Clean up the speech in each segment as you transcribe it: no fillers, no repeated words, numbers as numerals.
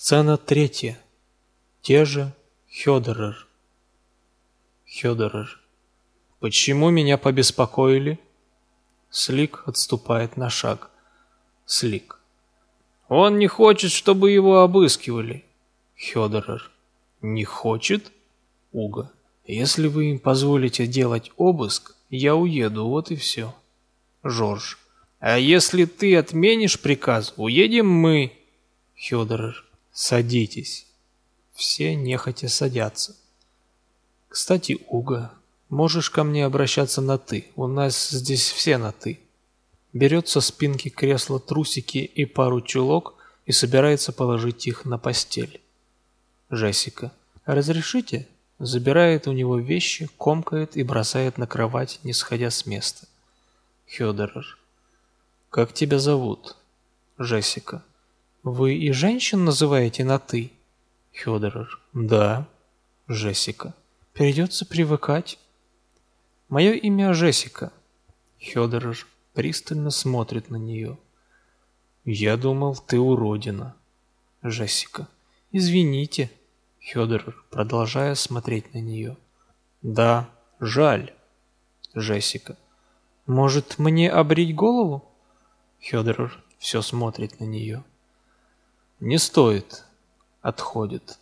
Сцена третья. Те же Хёдерер. Хёдерер. Почему меня побеспокоили? Слик отступает на шаг. Слик. Он не хочет, чтобы его обыскивали. Хёдерер. Не хочет? Уга. Если вы им позволите делать обыск, я уеду, вот и все. Жорж. А если ты отменишь приказ, уедем мы. Хёдерер. Садитесь. Все нехотя садятся. Кстати, Уга, можешь ко мне обращаться на «ты», у нас здесь все на «ты». Берет со спинки кресла трусики и пару чулок и собирается положить их на постель. Джессика. Разрешите? Забирает у него вещи, комкает и бросает на кровать, не сходя с места. Хёдерер. Как тебя зовут? Джессика. Вы и женщин называете на «ты»? Хёдерер. Да. Джессика. Придется привыкать. Мое имя Джессика. Хёдерер пристально смотрит на нее. Я думал, ты уродина. Джессика. Извините. Хёдерер, продолжая смотреть на нее. Да, жаль. Джессика. Может, мне обрить голову? Хёдерер все смотрит на нее. Не стоит. Отходит.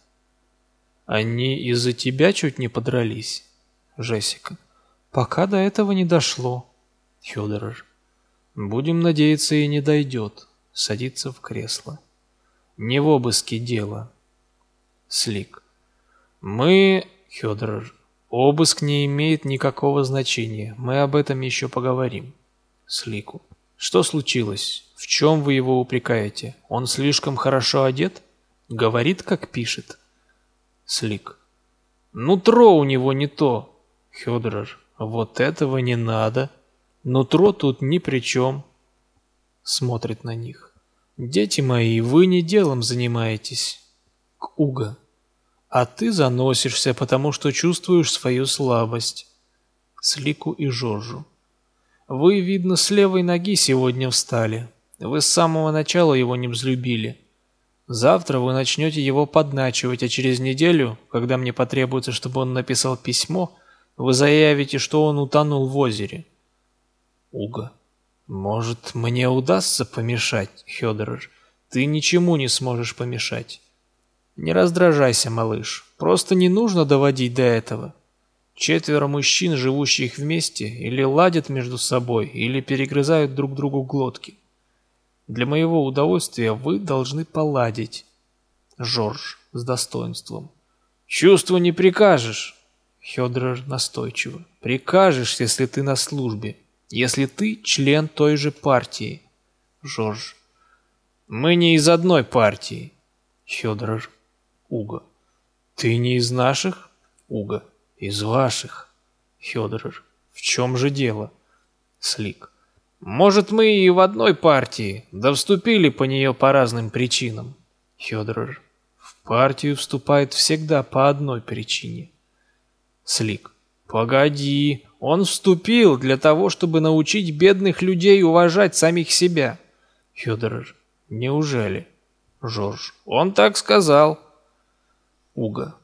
Они из-за тебя чуть не подрались. Джессика. Пока до этого не дошло. Хёдерер. Будем надеяться, и не дойдет. Садится в кресло. Не в обыске дело. Слик. Мы... Хёдерер. Обыск не имеет никакого значения. Мы об этом еще поговорим. Слику. Что случилось? В чем вы его упрекаете? Он слишком хорошо одет? Говорит, как пишет. Слик. Нутро у него не то. Хёдерер. Вот этого не надо. Нутро тут ни при чем. Смотрит на них. Дети мои, вы не делом занимаетесь. К Уга. А ты заносишься, потому что чувствуешь свою слабость. Слику и Жоржу. Вы, видно, с левой ноги сегодня встали. Вы с самого начала его не взлюбили. Завтра вы начнете его подначивать, а через неделю, когда мне потребуется, чтобы он написал письмо, вы заявите, что он утонул в озере. Уга. Может, мне удастся помешать, Хёдерер? Ты ничему не сможешь помешать. Не раздражайся, малыш. Просто не нужно доводить до этого. 4 мужчин, живущих вместе, или ладят между собой, или перегрызают друг другу глотки. Для моего удовольствия вы должны поладить. Жорж с достоинством. Чувству не прикажешь. Хёдерер настойчиво. Прикажешь, если ты на службе. Если ты член той же партии. Жорж. Мы не из одной партии. Хёдерер. Уга. Ты не из наших? Уга. Из ваших. Хёдерер. В чем же дело? Слик. Может, мы и в одной партии, да вступили по нее по разным причинам. Хёдерер. В партию вступает всегда по одной причине. Слик. Погоди, он вступил для того, чтобы научить бедных людей уважать самих себя. Хёдерер. Неужели? Жорж. Он так сказал. Уга.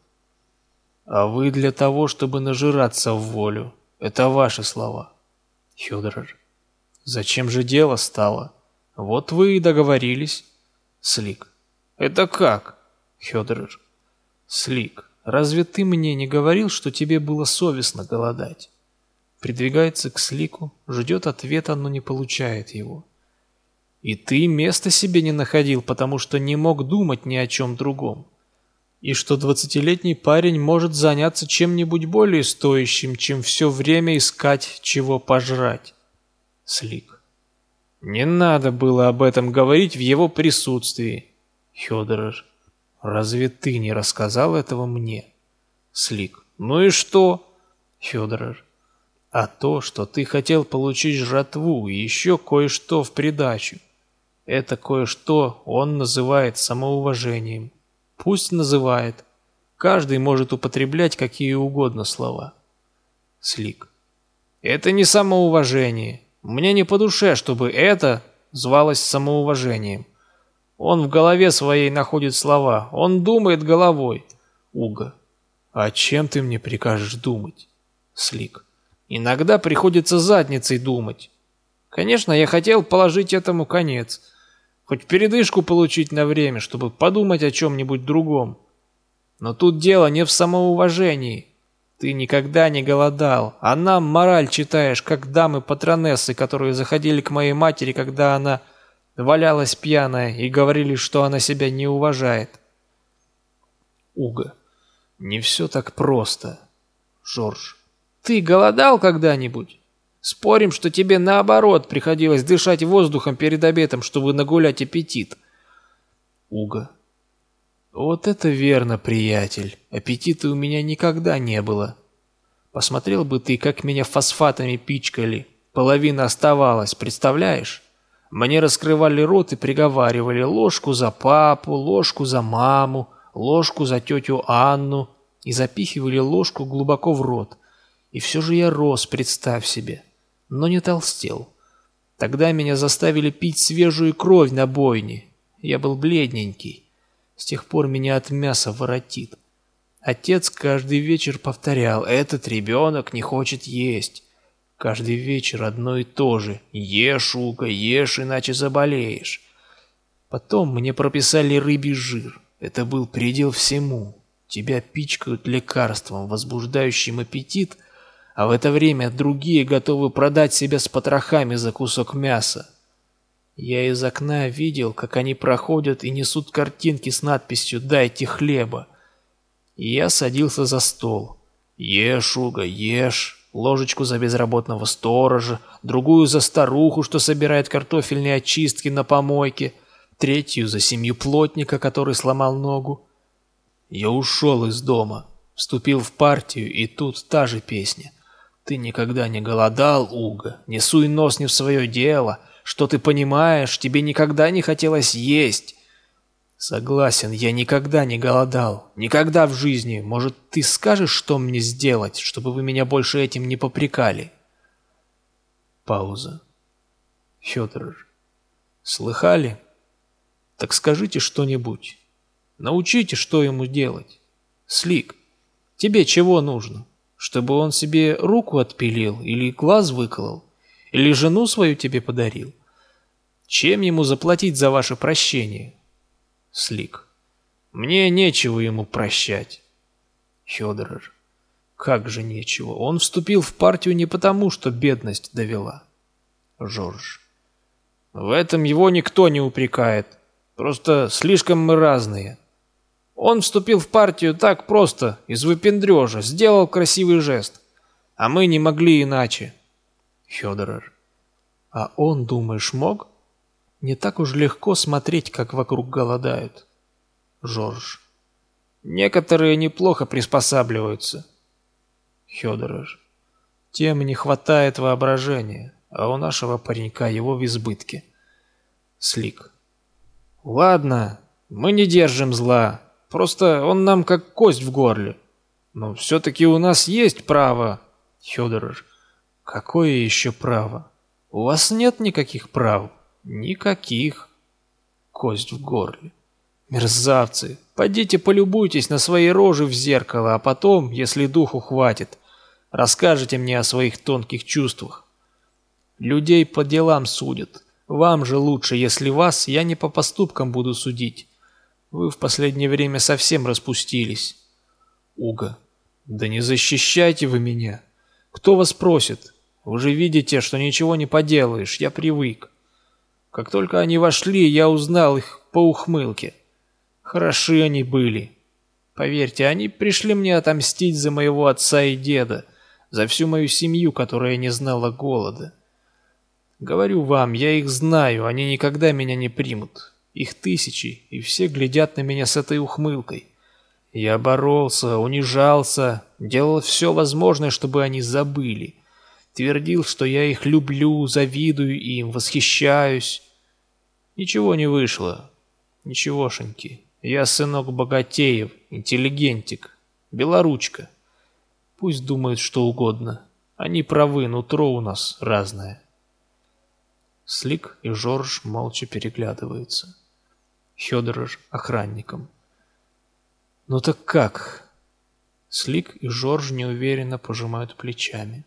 А вы для того, чтобы нажираться в волю. Это ваши слова. Хёдерер. Зачем же дело стало? Вот вы и договорились. Слик. Это как? Хёдерер. Слик. Разве ты мне не говорил, что тебе было совестно голодать? Придвигается к Слику, ждет ответа, но не получает его. И ты места себе не находил, потому что не мог думать ни о чем другом. И что 20-летний парень может заняться чем-нибудь более стоящим, чем все время искать, чего пожрать. Слик. Не надо было об этом говорить в его присутствии. Хёдерер. Разве ты не рассказал этого мне? Слик. Ну и что? Хёдерер. А то, что ты хотел получить жратву и еще кое-что в придачу. Это кое-что он называет самоуважением. Пусть называет. Каждый может употреблять какие угодно слова. Слик. Это не самоуважение. Мне не по душе, чтобы это звалось самоуважением. Он в голове своей находит слова. Он думает головой. Уга. А чем ты мне прикажешь думать? Слик. Иногда приходится задницей думать. Конечно, я хотел положить этому конец. Хоть передышку получить на время, чтобы подумать о чем-нибудь другом. Но тут дело не в самоуважении. Ты никогда не голодал, а нам мораль читаешь, как дамы-патронессы, которые заходили к моей матери, когда она валялась пьяная, и говорили, что она себя не уважает. Уга. Не все так просто. Жорж. Ты голодал когда-нибудь? Спорим, что тебе наоборот приходилось дышать воздухом перед обедом, чтобы нагулять аппетит. Уга. Вот это верно, приятель. Аппетита у меня никогда не было. Посмотрел бы ты, как меня фосфатами пичкали. Половина оставалась, представляешь? Мне раскрывали рот и приговаривали: ложку за папу, ложку за маму, ложку за тетю Анну. И запихивали ложку глубоко в рот. И все же я рос, представь себе. Но не толстел. Тогда меня заставили пить свежую кровь на бойне. Я был бледненький. С тех пор меня от мяса воротит. Отец каждый вечер повторял: этот ребенок не хочет есть. Каждый вечер одно и то же: ешь, Уга, ешь, иначе заболеешь. Потом мне прописали рыбий жир. Это был предел всему. Тебя пичкают лекарством, возбуждающим аппетит, а в это время другие готовы продать себя с потрохами за кусок мяса. Я из окна видел, как они проходят и несут картинки с надписью «Дайте хлеба». И я садился за стол. Ешь, Уга, ешь. Ложечку за безработного сторожа, другую за старуху, что собирает картофельные очистки на помойке, третью за семью плотника, который сломал ногу. Я ушел из дома, вступил в партию, и тут та же песня. Ты никогда не голодал, Уга, не суй нос не в свое дело. Что ты понимаешь, тебе никогда не хотелось есть. Согласен, я никогда не голодал, никогда в жизни. Может, ты скажешь, что мне сделать, чтобы вы меня больше этим не попрекали? Пауза. Федор. Слыхали? Так скажите что-нибудь. Научите, что ему делать. Слик, тебе чего нужно? Чтобы он себе руку отпилил или глаз выколол? Или жену свою тебе подарил? Чем ему заплатить за ваше прощение? Слик. Мне нечего ему прощать. Федор. Как же нечего? Он вступил в партию не потому, что бедность довела. Жорж. В этом его никто не упрекает. Просто слишком мы разные. Он вступил в партию так просто, из выпендрежа, сделал красивый жест. А мы не могли иначе. Федор. А он, думаешь, мог? Не так уж легко смотреть, как вокруг голодают. Жорж. Некоторые неплохо приспосабливаются. Федор. Тем не хватает воображения, а у нашего паренька его в избытке. Слик. Ладно, мы не держим зла. Просто он нам как кость в горле. Но все-таки у нас есть право. Федор. Какое еще право? У вас нет никаких прав. Никаких. Кость в горле. Мерзавцы, подите полюбуйтесь на свои рожи в зеркало, а потом, если духу хватит, расскажите мне о своих тонких чувствах. Людей по делам судят. Вам же лучше, если вас я не по поступкам буду судить. Вы в последнее время совсем распустились. Уга. Да не защищайте вы меня. Кто вас просит? Вы же видите, что ничего не поделаешь, я привык. Как только они вошли, я узнал их по ухмылке. Хороши они были. Поверьте, они пришли мне отомстить за моего отца и деда, за всю мою семью, которая не знала голода. Говорю вам, я их знаю, они никогда меня не примут. Их тысячи, и все глядят на меня с этой ухмылкой. Я боролся, унижался, делал все возможное, чтобы они забыли. Твердил, что я их люблю, завидую им, восхищаюсь. Ничего не вышло. Ничегошеньки. Я сынок богатеев, интеллигентик, белоручка. Пусть думают что угодно. Они правы, нутро у нас разное. Слик и Жорж молча переглядываются. Хёдерер охранником. «Ну так как?» Слик и Жорж неуверенно пожимают плечами.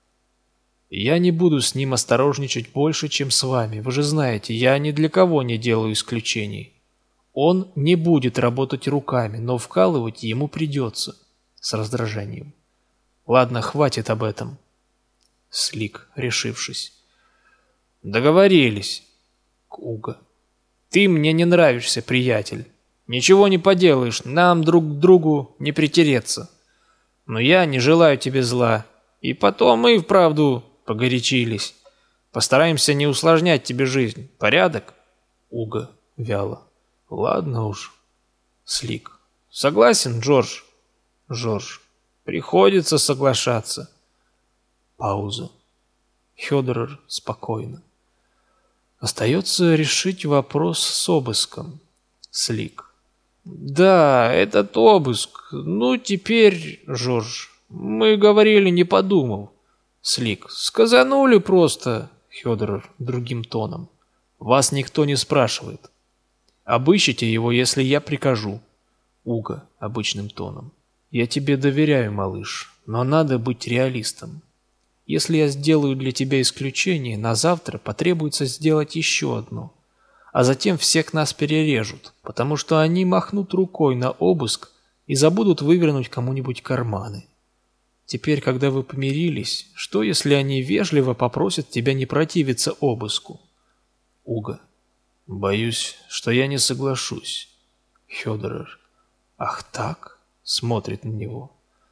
«Я не буду с ним осторожничать больше, чем с вами. Вы же знаете, я ни для кого не делаю исключений. Он не будет работать руками, но вкалывать ему придется». С раздражением. «Ладно, хватит об этом». Слик, решившись. «Договорились». Уга. «Ты мне не нравишься, приятель. Ничего не поделаешь, нам друг к другу не притереться. Но я не желаю тебе зла. И потом мы и вправду погорячились. Постараемся не усложнять тебе жизнь. Порядок?» Уга вяло. «Ладно уж». Слик. «Согласен, Джордж?» Жорж. «Приходится соглашаться». Пауза. Хёдерер спокойно. «Остается решить вопрос с обыском». Слик. «Да, этот обыск. Ну, теперь, Жорж, мы говорили, не подумал». Слик. «Сказанули просто». Хёдерер другим тоном. «Вас никто не спрашивает. Обыщите его, если я прикажу». Уга обычным тоном. «Я тебе доверяю, малыш, но надо быть реалистом. Если я сделаю для тебя исключение, на завтра потребуется сделать еще одно. А затем всех нас перережут, потому что они махнут рукой на обыск и забудут вывернуть кому-нибудь карманы. Теперь, когда вы помирились, что если они вежливо попросят тебя не противиться обыску?» Уга. «Боюсь, что я не соглашусь». Хёдерер. «Ах так?» Смотрит на него.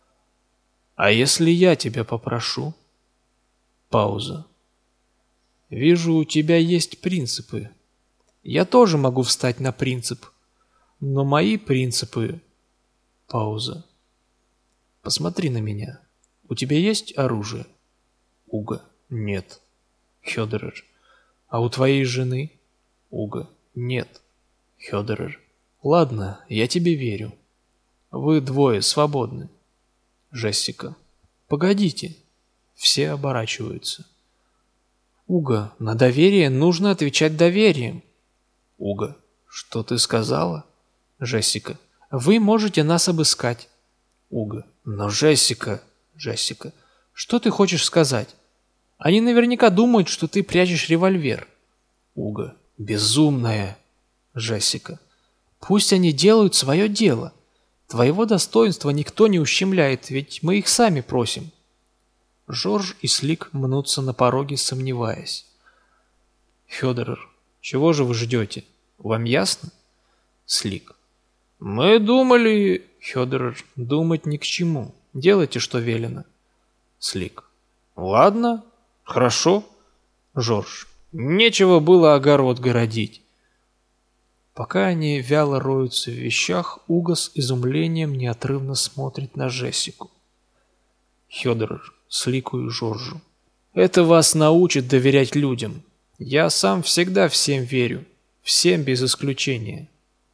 «А если я тебя попрошу?» Пауза. «Вижу, у тебя есть принципы. Я тоже могу встать на принцип. Но мои принципы...» Пауза. «Посмотри на меня. У тебя есть оружие?» Уга. «Нет». Хёдерер. «А у твоей жены?» Уга. «Нет». Хёдерер. «Ладно, я тебе верю. Вы двое свободны». Джессика. «Погодите». Все оборачиваются. Уга. «На доверие нужно отвечать доверием». Уга. «Что ты сказала?» Джессика. «Вы можете нас обыскать». Уга. «Но Джессика...» Джессика. «Что ты хочешь сказать? Они наверняка думают, что ты прячешь револьвер». Уга. «Безумная». Джессика. «Пусть они делают свое дело. Твоего достоинства никто не ущемляет, ведь мы их сами просим». Жорж и Слик мнутся на пороге, сомневаясь. Хёдерер. «Чего же вы ждете? Вам ясно?» Слик. «Мы думали...» Хёдерер. «Думать ни к чему. Делайте, что велено». Слик. «Ладно, хорошо». Жорж. «Нечего было огород городить». Пока они вяло роются в вещах, Уга с изумлением неотрывно смотрит на Джессику. Хёдерер. Слику и Жоржу. «Это вас научит доверять людям. Я сам всегда всем верю. Всем без исключения».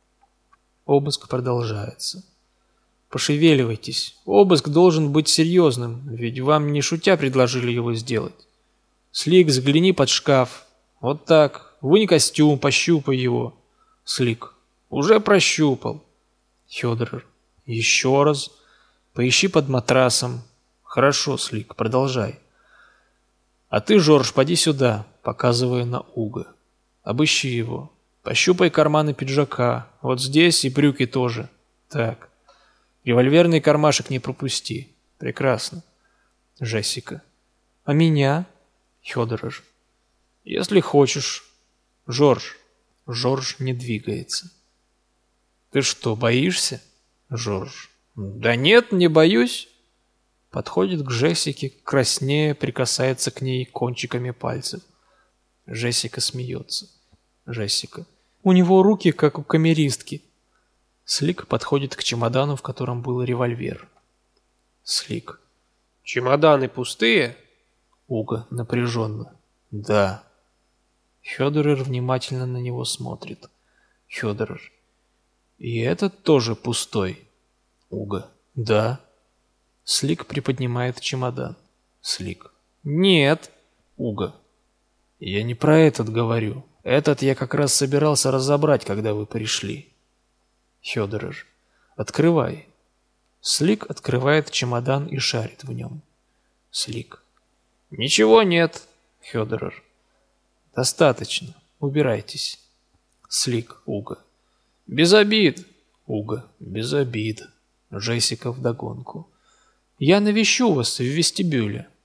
Обыск продолжается. «Пошевеливайтесь. Обыск должен быть серьезным, ведь вам не шутя предложили его сделать. Слик, загляни под шкаф. Вот так. Вынь костюм, пощупай его». Слик. «Уже прощупал». Хёдерер. «Еще раз. Поищи под матрасом». «Хорошо, Слик, продолжай». «А ты, Жорж, поди сюда», показывая на Уга. «Обыщи его. Пощупай карманы пиджака. Вот здесь и брюки тоже. Так. Револьверный кармашек не пропусти. Прекрасно». Джессика. «А меня?» Хёдерер. «Если хочешь». «Жорж». Жорж не двигается. «Ты что, боишься?» Жорж. «Да нет, не боюсь». Подходит к Джессике, краснея, прикасается к ней кончиками пальцев. Джессика смеется. Джессика. «У него руки, как у камеристки». Слик подходит к чемодану, в котором был револьвер. Слик. «Чемоданы пустые?» Уга напряженно. «Да». Хёдерер внимательно на него смотрит. Хёдерер. «И этот тоже пустой?» Уга. «Да». Слик приподнимает чемодан. Слик. «Нет». Уга. «Я не про этот говорю. Этот я как раз собирался разобрать, когда вы пришли. Федорыч. Открывай. Слик открывает чемодан и шарит в нем. Слик. Ничего нет. Федорыч. Достаточно. Убирайтесь. Слик. Уга. Без обид. Уга. Без обид. Джессика вдогонку. Я навещу вас в вестибюле.